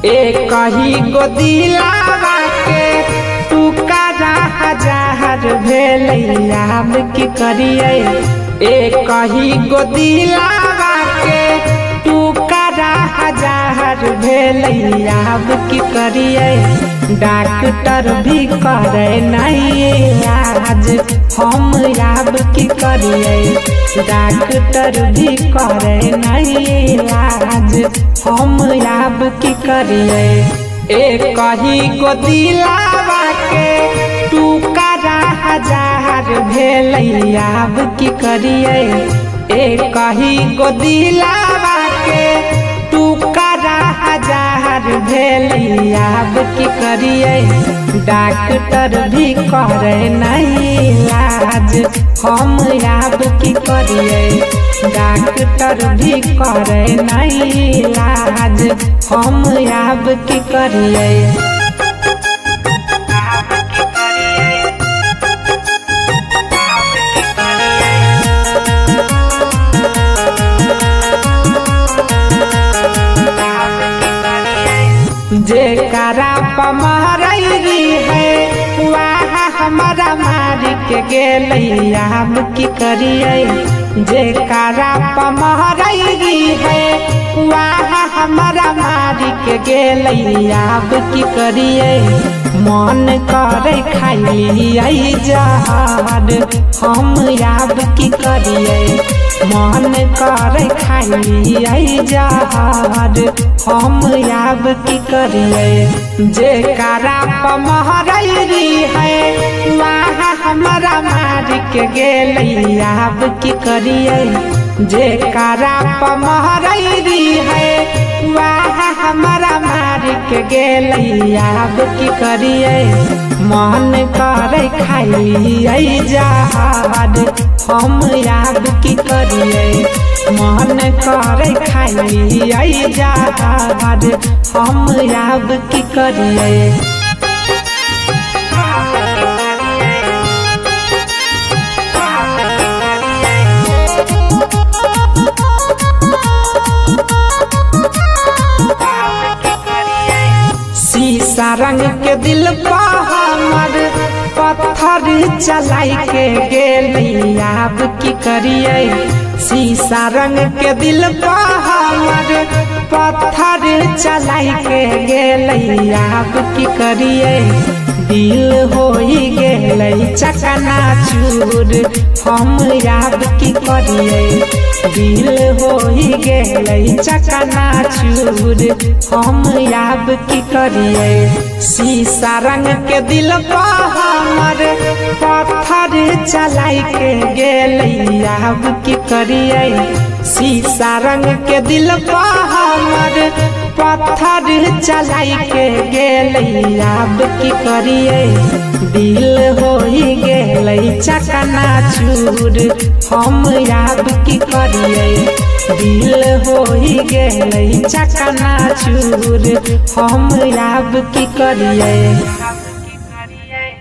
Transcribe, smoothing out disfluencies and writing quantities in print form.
एक ही गो दिलावा के तू कारा हजार भेलैया अब की करिए। एक ही गो दिलावा के तू कारा हजार भेलैया अब की करिए। डॉक्टर भी करे नहीं इलाज हम अब की करिए। डॉक्टर भी करे नहीं इलाज हम अब की करिए। एक ही गो दिलावा के तू कारा हजार भेलैया अब की करिए। एक ही गो दिलावा के तू कारा हजार भेलैया अब की करिए। डॉक्टर भी करे नहीं इलाज हम अब की करिए। डॉक्टर भी करे नहीं इलाज हम अब की करिए। जेकरा पमरैली है वह हमारा मार के गेलैया अब की करिए। जेकरा पमरैली है वह हमारा मार के गेलैया अब की करिए। मन करे खाइए जहर हम अब की करिए। मन करे खाइए जहर हम अब की करिए। जेकरा पमरैली है वह हमारा मार के गेलैया अब की करिए। जेकरा पमरैली है वह हमारा मार के गेलैया अब की करिए। मन करे खाइए जहर हम अब की करिए। मन करे खाइए जहर हम अब की करिए। शीशा रंग के दिल पर हमर पत्थर चलाई के गेलैया अब की करिए। शीशा रंग के दिल पर हमर पत्थर चलाई के गेलैया अब की करिए। दिल होई गेलै चकनाचूर हम अब की करिए। दिल होई गेलै चकनाचूर हम अब की करिए। शीशा रंग के दिल पर हमर पत्थर चलाई के गेलैया अब की करिए। शीशा रंग के दिल पर हमर पत्थर चलाई के गेलैया अब की करिए। दिल होई गेलै चकनाचूर हम अब की करिए। दिल होई गेलै चकनाचूर हम अब की करिए।